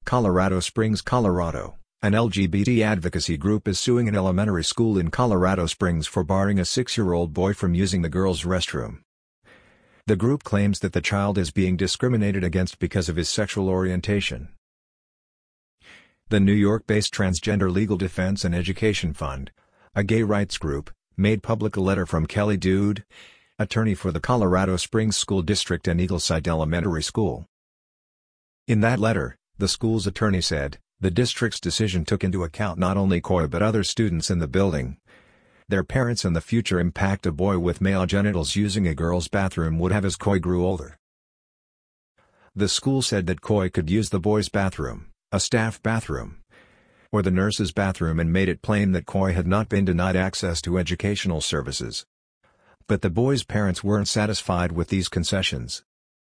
Colorado Springs, Colorado. An LGBT advocacy group is suing an elementary school in Colorado Springs for barring a 6-year-old boy from using the girls' restroom. The group claims that the child is being discriminated against because of his sexual orientation. The New York-based Transgender Legal Defense and Education Fund, a gay rights group, made public a letter from Kelly Dude, attorney for the Colorado Springs School District and Eagleside Elementary School. In that letter, the school's attorney said, the district's decision took into account not only Coy but other students in the building, their parents, and the future impact a boy with male genitals using a girl's bathroom would have as Coy grew older. The school said that Coy could use the boys' bathroom, a staff bathroom, or the nurse's bathroom, and made it plain that Coy had not been denied access to educational services. But the boy's parents weren't satisfied with these concessions.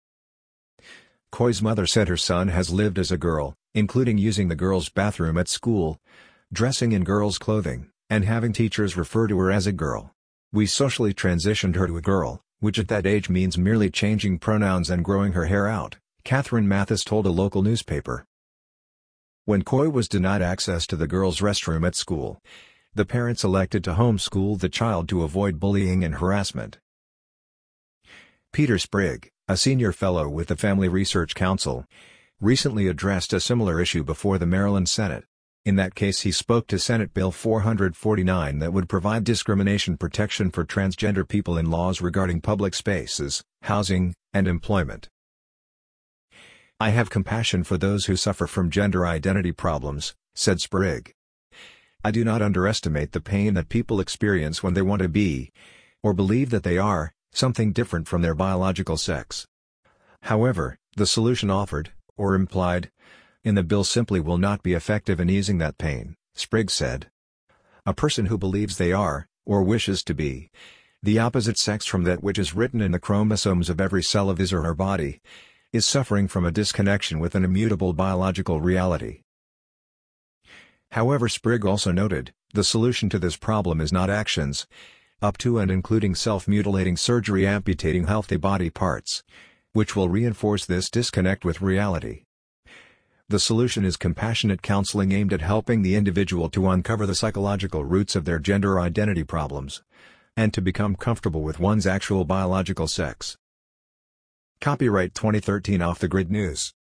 Coy's mother said her son has lived as a girl, including using the girls' bathroom at school, dressing in girls' clothing, and having teachers refer to her as a girl. We socially transitioned her to a girl, which at that age means merely changing pronouns and growing her hair out, Catherine Mathis told a local newspaper. When Coy was denied access to the girls' restroom at school, the parents elected to homeschool the child to avoid bullying and harassment. Peter Sprigg, a senior fellow with the Family Research Council, recently addressed a similar issue before the Maryland Senate. In that case, he spoke to Senate Bill 449 that would provide discrimination protection for transgender people in laws regarding public spaces, housing, and employment. I have compassion for those who suffer from gender identity problems, said Sprigg. I do not underestimate the pain that people experience when they want to be, or believe that they are, something different from their biological sex. However, the solution offered, or implied, in the bill simply will not be effective in easing that pain, Sprigg said. A person who believes they are, or wishes to be, the opposite sex from that which is written in the chromosomes of every cell of his or her body, is suffering from a disconnection with an immutable biological reality. However, Sprigg also noted, the solution to this problem is not actions, up to and including self-mutilating surgery amputating healthy body parts, which will reinforce this disconnect with reality. The solution is compassionate counseling aimed at helping the individual to uncover the psychological roots of their gender identity problems, and to become comfortable with one's actual biological sex. Copyright 2013 Off the Grid News.